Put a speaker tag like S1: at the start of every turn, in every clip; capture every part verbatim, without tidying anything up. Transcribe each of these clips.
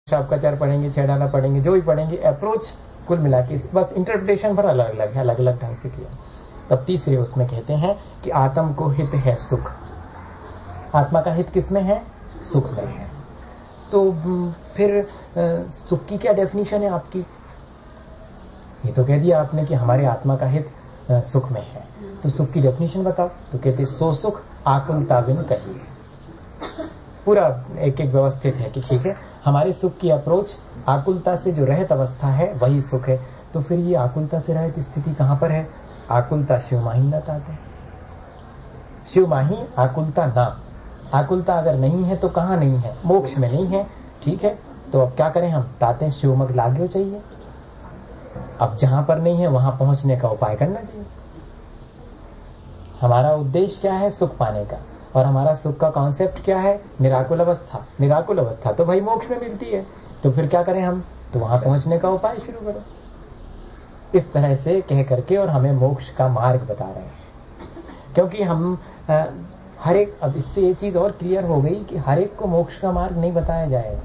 S1: शापकाचार पढ़ेंगे, छह डाला पढ़ेंगे, जो भी पढ़ेंगे, अप्रोच कुल मिला के बस इंटरप्रिटेशन पर अलग अलग है, अलग अलग ढंग से किया। तब तीसरे उसमें कहते हैं कि आत्म को हित है सुख। आत्मा का हित किसमें है? सुख में है। तो फिर सुख की क्या डेफिनेशन है आपकी? ये तो कह दिया आपने कि हमारे आत्मा का हित सुख में है, तो सुख की डेफिनेशन बताओ। तो कहते सो सुख आकुलता बिन कहिए। पूरा एक एक व्यवस्थित है कि ठीक है, हमारे सुख की अप्रोच आकुलता से जो रहित अवस्था है वही सुख है। तो फिर ये आकुलता से रहित स्थिति कहां पर है? आकुलता शिव माही न ताते। शिव माही आकुलता ना। आकुलता अगर नहीं है तो कहां नहीं है? मोक्ष में नहीं है। ठीक है, तो अब क्या करें हम? ताते शिवमग लाग्यो चाहिए। अब जहां पर नहीं है वहां पहुंचने का उपाय करना चाहिए। हमारा उद्देश्य क्या है? सुख पाने का। और हमारा सुख का कॉन्सेप्ट क्या है? निराकुल अवस्था। निराकुल अवस्था तो भाई मोक्ष में मिलती है। तो फिर क्या करें हम? तो वहां पहुंचने का उपाय शुरू करो। इस तरह से कह करके और हमें मोक्ष का मार्ग बता रहे हैं। क्योंकि हम आ, हर एक, अब इससे ये चीज और क्लियर हो गई कि हर एक को मोक्ष का मार्ग नहीं बताया जाएगा।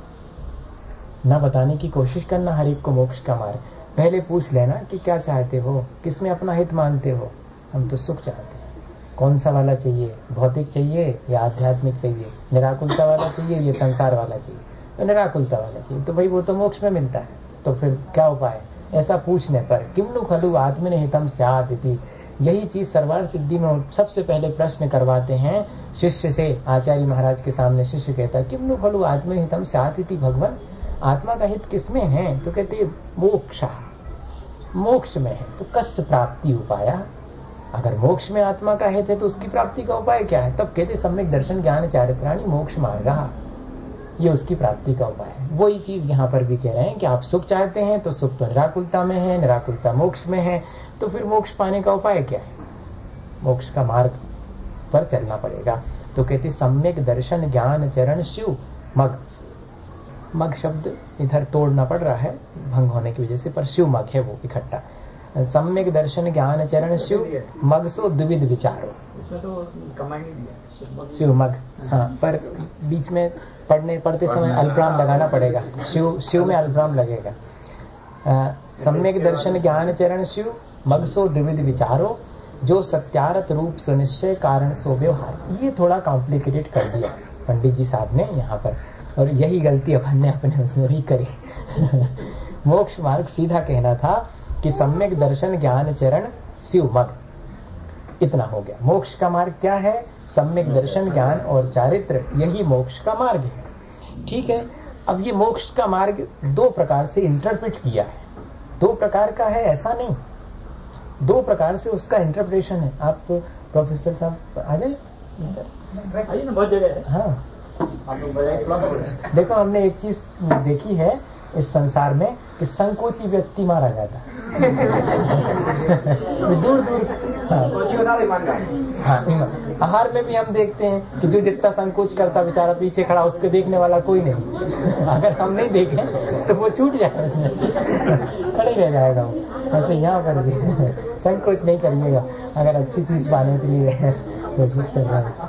S1: न बताने की कोशिश करना हर एक को मोक्ष का मार्ग। पहले पूछ लेना कि क्या चाहते हो, किसमें अपना हित मानते हो। हम तो सुख चाहते हैं। कौन सा वाला चाहिए? भौतिक चाहिए या आध्यात्मिक चाहिए? निराकुलता वाला चाहिए या संसार वाला चाहिए? तो निराकुलता वाला चाहिए। तो भाई वो तो मोक्ष में मिलता है। तो फिर क्या उपाय? ऐसा पूछने पर किम्नु खलु आत्मने हितम स्यात् इति, यही चीज सर्वार्थ सिद्धि में सबसे पहले प्रश्न करवाते हैं शिष्य से। आचार्य महाराज के सामने शिष्य कहता है किम्नु खलु आत्मने हितम स्यात् इति, भगवान आत्मा का हित किसमें है? तो कहते मोक्ष, मोक्ष में है। तो कस्य प्राप्ति उपाया? अगर मोक्ष में आत्मा का हित है तो उसकी प्राप्ति का उपाय क्या है? तब कहते सम्यक दर्शन ज्ञान चारित्राणि मोक्ष मार्गः, ये उसकी प्राप्ति का उपाय है। वही चीज यहाँ पर भी कह रहे हैं कि आप सुख चाहते हैं तो सुख तो निराकुलता में है, निराकुलता मोक्ष में है। तो फिर मोक्ष पाने का उपाय क्या है? मोक्ष का मार्ग पर चलना पड़ेगा। तो कहते सम्यक दर्शन ज्ञान चरण शिव मग। मग शब्द इधर तोड़ना पड़ रहा है भंग होने की वजह से, पर शिव मग है वो इकट्ठा। सम्यक दर्शन ज्ञान चरण शिव मग सो द्विविध विचारो।
S2: इसमें तो कमाई नहीं दिया
S1: शिव मग, हाँ, पर बीच में पढ़ने पढ़ते समय अल्पराम लगाना पड़ेगा। शिव शिव में अल्पराम लगेगा। सम्यक दर्शन ज्ञान चरण शिव मग सो द्विविध विचारो, जो सत्यारत रूप सुनिश्चय कारण सो व्यवहार। ये थोड़ा कॉम्प्लिकेटेड कर दिया पंडित जी साहब ने यहाँ पर, और यही गलती अपन ने अपने उसमें भी करी। मोक्ष मार्ग सीधा कहना था कि सम्यक दर्शन ज्ञान चरण शिव मग, इतना हो गया। मोक्ष का मार्ग क्या है? सम्यक दर्शन ज्ञान और चारित्र, यही मोक्ष का मार्ग है। ठीक है, अब ये मोक्ष का मार्ग दो प्रकार से इंटरप्रेट किया है। दो प्रकार का है ऐसा नहीं, दो प्रकार से उसका इंटरप्रिटेशन है। आप प्रोफेसर साहब आ जाए,
S2: बहुत जगह है।
S1: हाँ, देखो हमने एक चीज देखी है इस संसार में कि संकोची व्यक्ति मारा जाता है। दूर दूर हाँ, आहार में भी हम देखते हैं कि जो जितना संकोच करता बेचारा पीछे खड़ा, उसके देखने वाला कोई नहीं। अगर हम नहीं देखें तो वो छूट जाएगा, उसमें खड़े रह जाएगा वो। ऐसे यहाँ पर भी संकोच नहीं करिएगा अगर अच्छी चीज पाने के लिए कोशिश कर रहे हैं।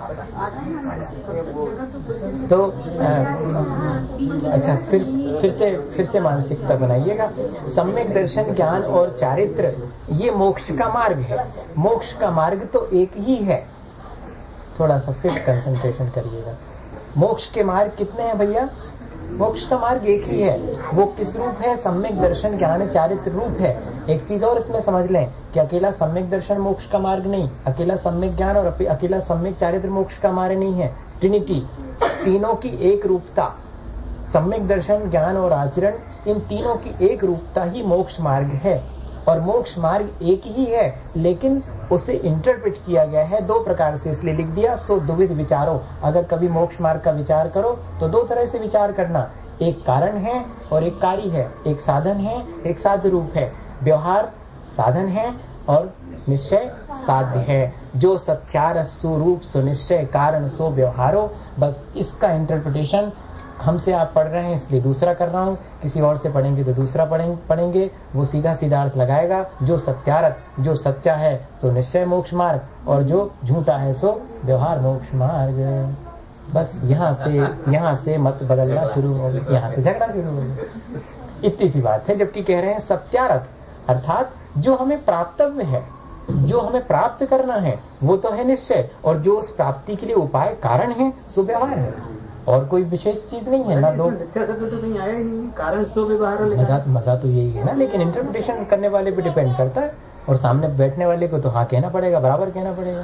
S1: तो आ, अच्छा फिर फिर से फिर से मानसिकता बनाइएगा। सम्यक दर्शन ज्ञान और चारित्र ये मोक्ष का मार्ग है। मोक्ष का मार्ग तो एक ही है। थोड़ा सा फिर कंसंट्रेशन करिएगा। मोक्ष के मार्ग कितने हैं भैया? मोक्ष का मार्ग एक ही है। वो किस रूप है? सम्यक दर्शन ज्ञान चारित्र रूप है। एक चीज और इसमें समझ लें कि अकेला सम्यक दर्शन मोक्ष का मार्ग नहीं, अकेला सम्यक ज्ञान और अकेला सम्यक चारित्र मोक्ष का मार्ग नहीं है। ट्रिनिटी, तीनों की एक रूपता, सम्यक दर्शन ज्ञान और आचरण, इन तीनों की एक रूपता ही मोक्ष मार्ग है। और मोक्ष मार्ग एक ही है, लेकिन उसे इंटरप्रेट किया गया है दो प्रकार से, इसलिए लिख दिया सो द्विविध विचारो। अगर कभी मोक्ष मार्ग का विचार करो तो दो तरह से विचार करना, एक कारण है और एक कार्य है, एक साधन है, एक साध्य रूप है। व्यवहार साधन है और निश्चय साध्य है। जो सत्यार स्वरूप सुनिश्चय कारण सो व्यवहारो, बस इसका इंटरप्रिटेशन हमसे आप पढ़ रहे हैं इसलिए दूसरा कर रहा हूं, किसी और से पढ़ेंगे तो दूसरा पढ़ेंगे, वो सीधा सीधा अर्थ लगाएगा। जो सत्यारत, जो सच्चा है सो निश्चय मोक्ष मार्ग, और जो झूठा है सो व्यवहार मोक्ष मार्ग। बस यहाँ से यहाँ से मत बदलना शुरू हो गया, यहाँ से झगड़ा शुरू हो गया, इतनी सी बात है। जबकि कह रहे हैं सत्यार्थ अर्थात जो हमें प्राप्तव्य है, जो हमें प्राप्त करना है वो तो है निश्चय, और जो उस प्राप्ति के लिए उपाय कारण है सो व्यवहार है, और कोई विशेष चीज नहीं है ना। दो
S2: मिथ्या शब्द तो नहीं आया ही नहीं, कारण सो व्यवहार।
S1: मजा मजा तो यही है ना, लेकिन इंटरप्रिटेशन करने वाले पे डिपेंड करता है, और सामने बैठने वाले को तो हाँ कहना पड़ेगा, बराबर कहना पड़ेगा।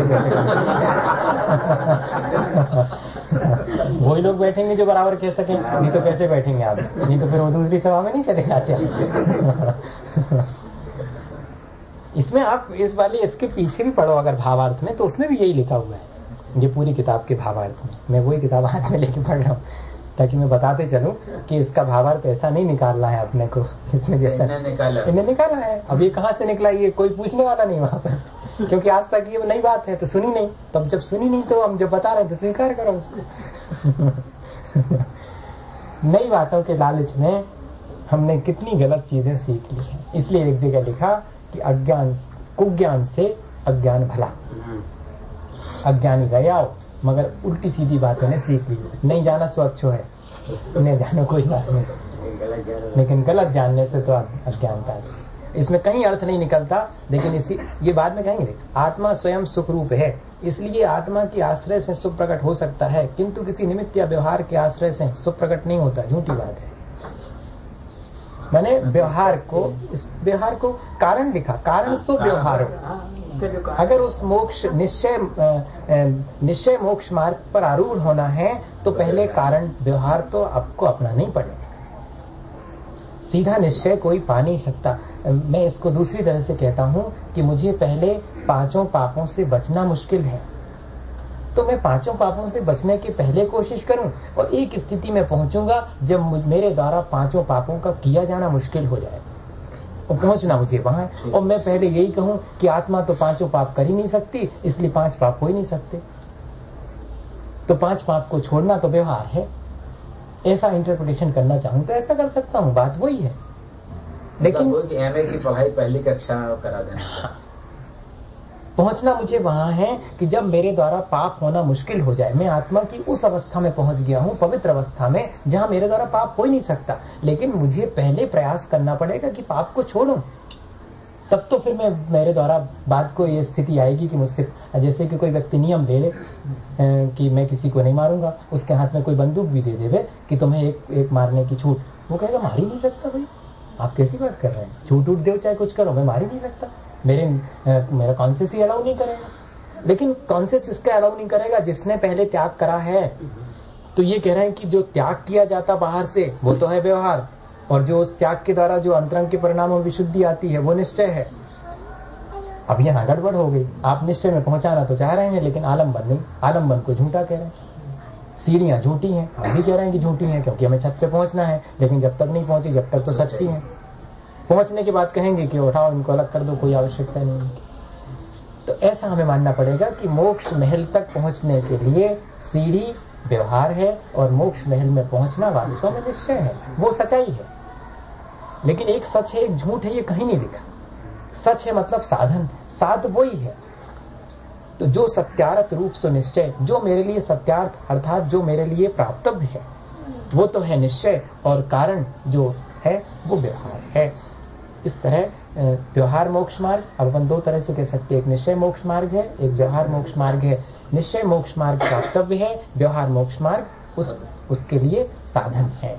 S1: वही लोग बैठेंगे जो बराबर कह सकें, नहीं तो कैसे बैठेंगे आप, नहीं तो फिर वो दूसरी सभा में नहीं चलेगा क्या। इसमें आप इस वाले इसके पीछे भी पढ़ो अगर भावार्थ में, तो उसमें भी यही लिखा हुआ है, ये पूरी किताब के भावार्थ में। मैं वही किताब हाथ में लेके पढ़ रहा हूँ ताकि मैं बताते चलूं कि इसका भावार्थ ऐसा नहीं निकालना है अपने को, इसमें जैसा
S3: निकाला
S1: इन्हें निकाला है। अब ये कहाँ से निकला, ये कोई पूछने वाला नहीं वहां पर, क्योंकि आज तक ये नई बात है तो सुनी नहीं। तब जब सुनी नहीं तो हम जब बता रहे हैं तो स्वीकार करो उसको। नई बातों के लालच में हमने कितनी गलत चीजें सीख ली हैं। इसलिए एक जगह लिखा कि अज्ञान कुज्ञान से अज्ञान भला, अज्ञानी गया हो मगर उल्टी सीधी बातों ने सीख ली। नहीं जाना सो अच्छो है, नहीं जानो कोई बात नहीं, लेकिन गलत जानने से तो अज्ञानता है। इसमें कहीं अर्थ नहीं निकलता, लेकिन इसी ये बाद में कहेंगे आत्मा स्वयं सुख रूप है, इसलिए आत्मा के आश्रय से सुख प्रकट हो सकता है, किंतु किसी निमित्त या व्यवहार के आश्रय से सुख प्रकट नहीं होता। झूठी बात है। मैंने व्यवहार को इस व्यवहार को कारण लिखा, कारण सो व्यवहार हो। अगर उस मोक्ष निश्चय निश्चय मोक्ष मार्ग पर आरूढ़ होना है तो पहले कारण व्यवहार तो आपको अपनाना ही पड़ेगा। सीधा निश्चय कोई पा नहीं सकता। मैं इसको दूसरी तरह से कहता हूं कि मुझे पहले पांचों पापों से बचना मुश्किल है, तो मैं पांचों पापों से बचने की पहले कोशिश करूं, और एक स्थिति में पहुंचूंगा जब मेरे द्वारा पांचों पापों का किया जाना मुश्किल हो जाए, और पहुंचना मुझे वहां है। और मैं पहले यही कहूं कि आत्मा तो पांचों पाप कर ही नहीं सकती, इसलिए पांच पाप हो ही नहीं सकते, तो पांच पाप को छोड़ना तो व्यवहार है। ऐसा इंटरप्रिटेशन करना चाहूं तो ऐसा कर सकता हूं, बात वही है। लेकिन
S3: एमए की पढ़ाई पहली कक्षा करा देना,
S1: पहुंचना मुझे वहां है कि जब मेरे द्वारा पाप होना मुश्किल हो जाए, मैं आत्मा की उस अवस्था में पहुंच गया हूं, पवित्र अवस्था में, जहां मेरे द्वारा पाप हो ही नहीं सकता, लेकिन मुझे पहले प्रयास करना पड़ेगा कि पाप को छोड़ूं। तब तो फिर मैं मेरे द्वारा बात को ये स्थिति आएगी कि मुझसे, जैसे कि कोई व्यक्ति नियम ले ले कि मैं किसी को नहीं मारूंगा, उसके हाथ में कोई बंदूक भी दे देवे कि तुम्हें एक एक मारने की छूट, वो कहेगा मार ही नहीं सकता। भाई आप कैसी बात कर रहे हैं, छूट उठ दो चाहे कुछ करो, मैं मार ही नहीं सकता, मेरे आ, मेरा कॉन्शियस ही अलाउ नहीं करेगा। लेकिन कॉन्शियस इसका अलाउ नहीं करेगा जिसने पहले त्याग करा है। तो ये कह रहे हैं कि जो त्याग किया जाता बाहर से वो तो है व्यवहार, और जो उस त्याग के द्वारा जो अंतरंग के परिणाम में विशुद्धि आती है वो निश्चय है। अब यहाँ गड़बड़ हो गई, आप निश्चय में पहुंचाना तो चाह रहे हैं लेकिन आलम्बन नहीं, आलम्बन को झूठा कह रहे हैं। सीढ़ियां झूठी हैं, हम भी कह रहे हैं कि झूठी हैं क्योंकि हमें छत पे पहुंचना है, लेकिन जब तक नहीं पहुंची जब तक तो सच्ची है। पहुंचने के बाद कहेंगे कि उठाओ इनको अलग कर दो, कोई आवश्यकता नहीं। तो ऐसा हमें मानना पड़ेगा कि मोक्ष महल तक पहुंचने के लिए सीढ़ी व्यवहार है और मोक्ष महल में पहुंचना वास्तव में निश्चय है, वो सच्चाई है। लेकिन एक सच है एक झूठ है, ये कहीं नहीं लिखा। सच है मतलब साधन, साध वही है। तो जो सत्यार्थ रूप से निश्चय, जो मेरे लिए सत्यार्थ अर्थात जो मेरे लिए प्राप्तव्य है वो तो है निश्चय, और कारण जो है वो व्यवहार है। इस तरह व्यवहार मोक्ष मार्ग अब अपन दो तरह से कह सकते हैं, एक निश्चय मोक्ष मार्ग है, एक व्यवहार मोक्ष मार्ग है। निश्चय मोक्ष मार्ग प्राप्तव्य है, व्यवहार मोक्ष मार्ग उस उसके लिए साधन है।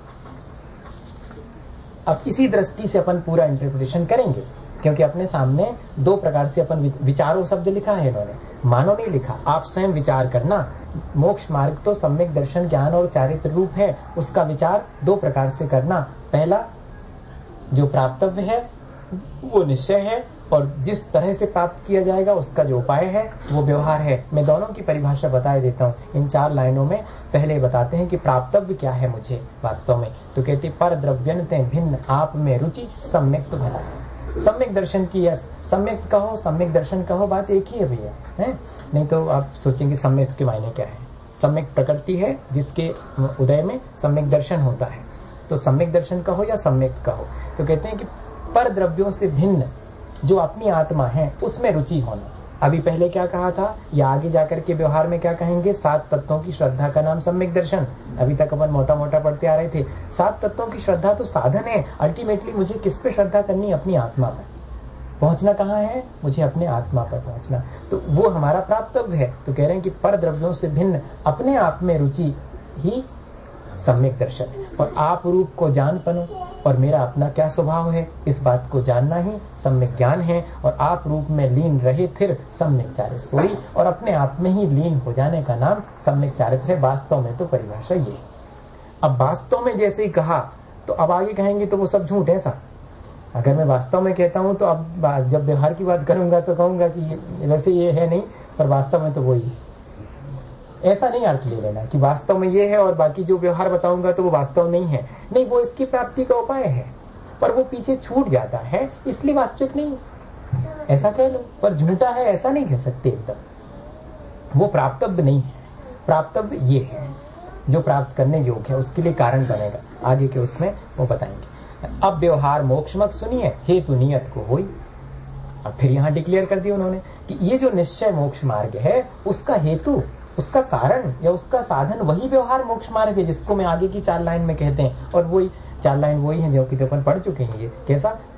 S1: अब इसी दृष्टि से अपन पूरा इंटरप्रिटेशन करेंगे, क्योंकि अपने सामने दो प्रकार से अपन विचारों शब्द लिखा है इन्होंने, मानो नहीं लिखा, आप स्वयं विचार करना। मोक्ष मार्ग तो सम्यक दर्शन ज्ञान और चारित्र रूप है, उसका विचार दो प्रकार से करना। पहला जो प्राप्तव्य है वो निश्चय है, और जिस तरह से प्राप्त किया जाएगा उसका जो उपाय है वो व्यवहार है। मैं दोनों की परिभाषा बता देता हूँ इन चार लाइनों में। पहले बताते हैं कि प्राप्तव्य क्या है मुझे वास्तव में, तो कहते पर द्रव्यन्ते भिन्न आप में रुचि सम्यक तो भला है। सम्यक दर्शन की, यस सम्यक कहो सम्यक दर्शन कहो, बात एक ही है भैया, है नहीं तो आप सोचेंगे सम्यक के मायने क्या है। सम्यक प्रकृति है जिसके उदय में सम्यक दर्शन होता है, तो सम्यक दर्शन कहो या सम्यक कहो। तो कहते हैं कि पर द्रव्यों से भिन्न जो अपनी आत्मा है उसमें रुचि होना। अभी पहले क्या कहा था, या आगे जाकर के व्यवहार में क्या कहेंगे, सात तत्वों की श्रद्धा का नाम सम्यक दर्शन। अभी तक अपन मोटा मोटा पढ़ते आ रहे थे। सात तत्वों की श्रद्धा तो साधन है। अल्टीमेटली मुझे किस पे श्रद्धा करनी, अपनी आत्मा पर। पहुंचना कहाँ है, मुझे अपने आत्मा पर पहुंचना, तो वो हमारा प्राप्तव्य है। तो कह रहे हैं कि पर द्रव्यों से भिन्न अपने आप में रुचि ही सम्यक दर्शन है। और आप रूप को जान पनो, और मेरा अपना क्या स्वभाव है, इस बात को जानना ही सम्यक ज्ञान है। और आप रूप में लीन रहे फिर सम्यक चारित्र सोई, और अपने आप में ही लीन हो जाने का नाम सम्यक चारित्र है। वास्तव में तो परिभाषा ये है। अब वास्तव में जैसे ही कहा, तो अब आगे कहेंगे तो वो सब झूठ है। ऐसा अगर मैं वास्तव में कहता हूं तो अब जब व्यवहार की बात करूंगा तो कहूंगा कि वैसे ये है नहीं, पर वास्तव में तो वही है। ऐसा नहीं अर्थ ले लेना कि वास्तव में ये है और बाकी जो व्यवहार बताऊंगा तो वो वास्तव नहीं है। नहीं, वो इसकी प्राप्ति का उपाय है, पर वो पीछे छूट जाता है, इसलिए वास्तविक नहीं है। ऐसा कह लो, पर झूठा है ऐसा नहीं कह सकते एकदम। वो प्राप्तव्य नहीं है। प्राप्तव्य ये है जो प्राप्त करने योग्य है, उसके लिए कारण बनेगा। आगे के उसमें वो बताएंगे। अब व्यवहार मोक्षमक सुनिए, हेतु नियत को होई। अब फिर यहां डिक्लेयर कर दिया उन्होंने कि ये जो निश्चय मोक्ष मार्ग है, उसका हेतु, उसका कारण या उसका साधन वही व्यवहार मोक्ष मार्ग है, जिसको मैं आगे की चार लाइन में कहते हैं। और वही चार लाइन वही है जो कि अपन पढ़ चुके हैं। ये कैसा